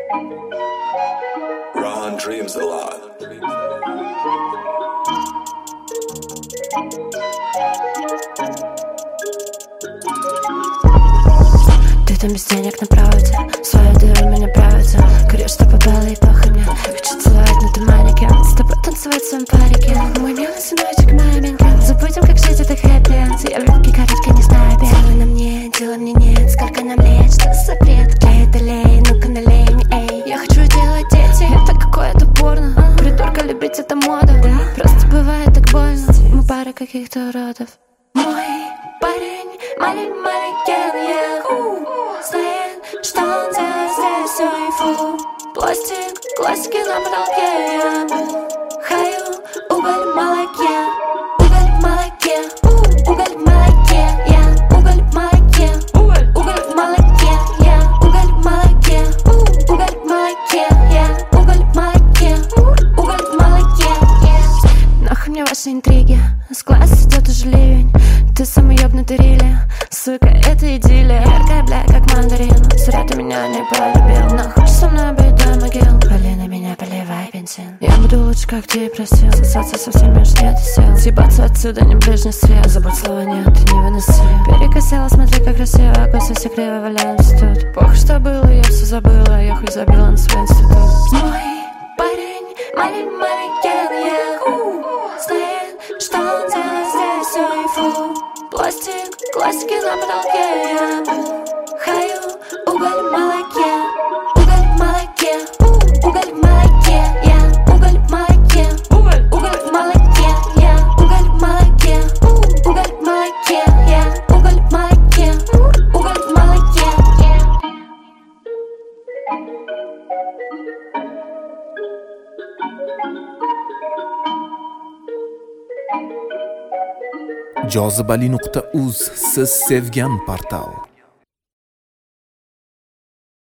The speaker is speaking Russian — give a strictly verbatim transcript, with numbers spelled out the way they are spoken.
Ron dreams a lot. Ты там без денег на проводе, свою дверь меня правится. Говоришь, что попала и пахай мне. Хочу целовать, но ты манекен. С тобой танцевать в своем парике. Мой милый сыночек маленький. Забудем, как жить, это хэппи. Я в любви коротко не знаю. Делай на мне, делай мне нет. Сколько нам лет, что за запрет? Клей, долей, ну-ка налей мне, эй. Я хочу делать дети, это какое-то порно. Придурка, любить это мода. Просто бывает так больно. Мы пара каких-то уродов. Мой парень, маленький манекен, я знает, что он делает здесь, все и фу. Пластик, классики на потолке, я хаю, уголь в молоке. Уголь в молоке, уголь в молоке, я уголь в молоке. Уголь, уголь в молоке, я уголь в молоке. Уголь в молоке, я уголь в молоке. Уголь в молоке. Нахуй мне ваши интриги, с класса идет уже ливень. Ты самый ёбнутый рили, сука, это идиллия. Яркая, бля, как мандарин. Зря ты меня не полюбил. Но хочешь со мной быть до могил? Поли на меня, поливай бензин. Я буду лучше, как ты и просил. Сосаться со всеми уж нет сил. Съебаться отсюда, не ближний свет. Забудь слова нет, ты не выносил. Перекосила, смотри, как красиво. Косы все криво валяются тут. Похуй, что было, я все забыла. Я хуй забила на свой институт. Мой парень, маленький манекен, я знает, что он делает здесь, все и фу. Пластик, классики на потолке, я хаю, уголь в молоке. Уголь в молоке, уголь в молоке, я уголь в молоке. Уголь, уголь в молоке, я уголь в молоке. Уголь в молоке, я уголь в молоке. Уголь в молоке. jozibali nuqta uz siz sevgan portal.